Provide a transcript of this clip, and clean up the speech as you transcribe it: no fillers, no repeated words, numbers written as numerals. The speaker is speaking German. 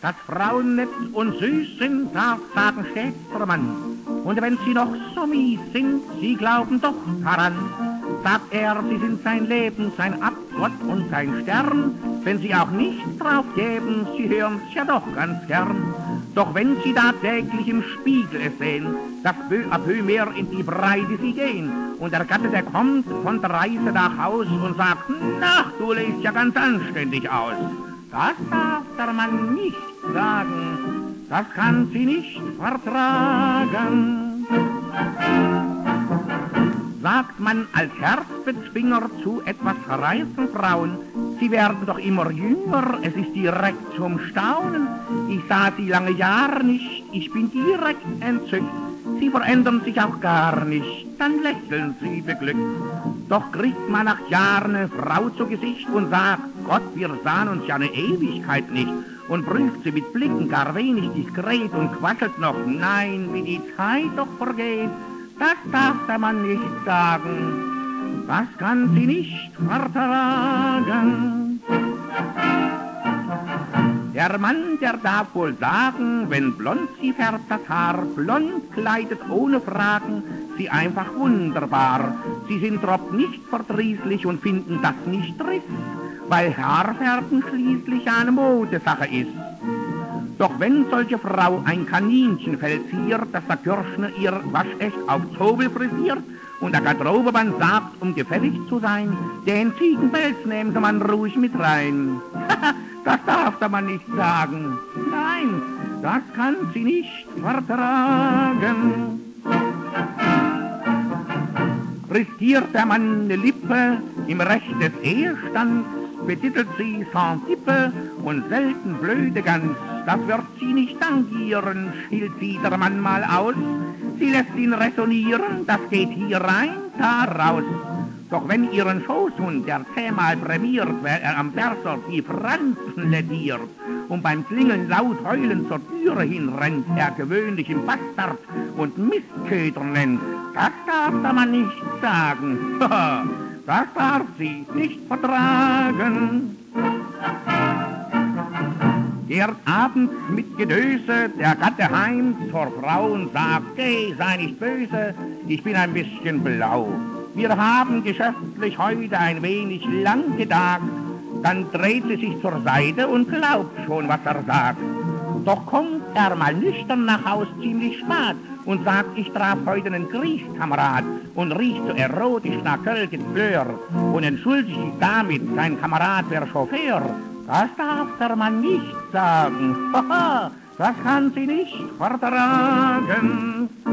Dass Frauen nett und süß sind, darf sagen stets der Mann. Und wenn sie noch so mies sind, sie glauben doch daran. Sagt er, sie sind sein Leben, sein Abgott und sein Stern. Wenn sie auch nicht drauf geben, sie hören's ja doch ganz gern. Doch wenn sie da täglich im Spiegel es sehen, dass peu à peu mehr in die Breite sie gehen, und der Gatte, der kommt von der Reise nach Haus und sagt, na, du lässt ja ganz anständig aus. Das darf der Mann nicht sagen, das kann sie nicht vertragen. Sagt man als Herzbezwinger zu etwas reifen Frauen, sie werden doch immer jünger, es ist direkt zum Staunen. Ich sah sie lange Jahre nicht, ich bin direkt entzückt. Sie verändern sich auch gar nicht, dann lächeln sie beglückt. Doch kriegt man nach Jahren eine Frau zu Gesicht und sagt, Gott, wir sahen uns ja eine Ewigkeit nicht. Und prüft sie mit Blicken gar wenig diskret und quasselt noch, nein, wie die Zeit doch vergeht. Das darf der Mann nicht sagen, das kann sie nicht vertragen. Der Mann, der darf wohl sagen, wenn blond sie färbt das Haar, blond kleidet ohne Fragen, sie einfach wunderbar. Sie sind drauf nicht verdrießlich und finden das nicht trist, weil Haarfärben schließlich eine Modesache ist. Doch wenn solche Frau ein Kaninchenfell ziert, dass der Kürschner ihr waschecht auf Zobel frisiert und der Garderobemann sagt, um gefällig zu sein, den Ziegenpelz nehmen Sie man ruhig mit rein. Das darf der Mann nicht sagen. Nein, das kann sie nicht vertragen. Riskiert der Mann eine Lippe im Recht des Ehestands, betitelt sie sans Tippe und selten blöde Gans. Das wird sie nicht tangieren, schilt sie der Mann mal aus. Sie lässt ihn räsonieren, das geht hier rein, da raus. Doch wenn ihren Schoßhund, der 10-mal prämiert, weil er am Perser die Franzen lädiert und beim Klingeln laut heulend zur Türe hinrennt, er gewöhnlich im Bastard und Mistköter nennt, das darf der Mann nicht sagen. Das darf sie nicht vertragen. Kehrt abends mit Gedöse der Gatte heim zur Frau und sagt, geh, sei nicht böse, ich bin ein bisschen blau. Wir haben geschäftlich heute ein wenig lang getagt. Dann dreht sie sich zur Seite und glaubt schon, was er sagt. Doch kommt er mal nüchtern nach Haus ziemlich spät und sagt, ich traf heute einen Kriegskamerad und riecht so erotisch nach Kölget Fleur und entschuldigt sich damit, sein Kamerad wäre Chauffeur. Das darf der Mann nicht sagen, das kann sie nicht vertragen.